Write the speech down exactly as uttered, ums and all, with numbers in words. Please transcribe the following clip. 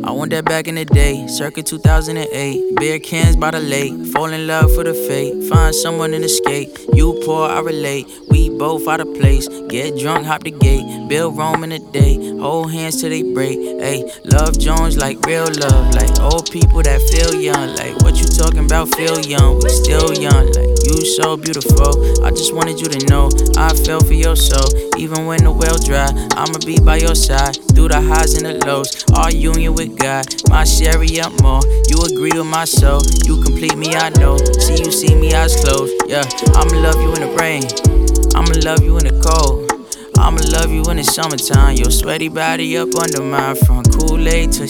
I want that back in the day, circa two thousand eight. Beer cans by the lake, fall in love for the fate. Find someone in the skate, you poor, I relate. We both out of place, get drunk, hop the gate. Build Rome in a day, hold hands till they break. Ayy, love Jones like real love, like old people that feel young. Like what you talking about, feel young, we still young. Like you so beautiful, I just wanted you to know I fell for your soul, even when the well dry. I'ma be by your side, through the highs and the lows. Our union with God, my Sherry up more. You agree with my soul, you complete me, I know. See you, see me, eyes closed. Yeah, I'ma love you in the rain, I'ma love you in the cold, I'ma love you in the summertime. Your sweaty body up under mine, from Kool-Aid to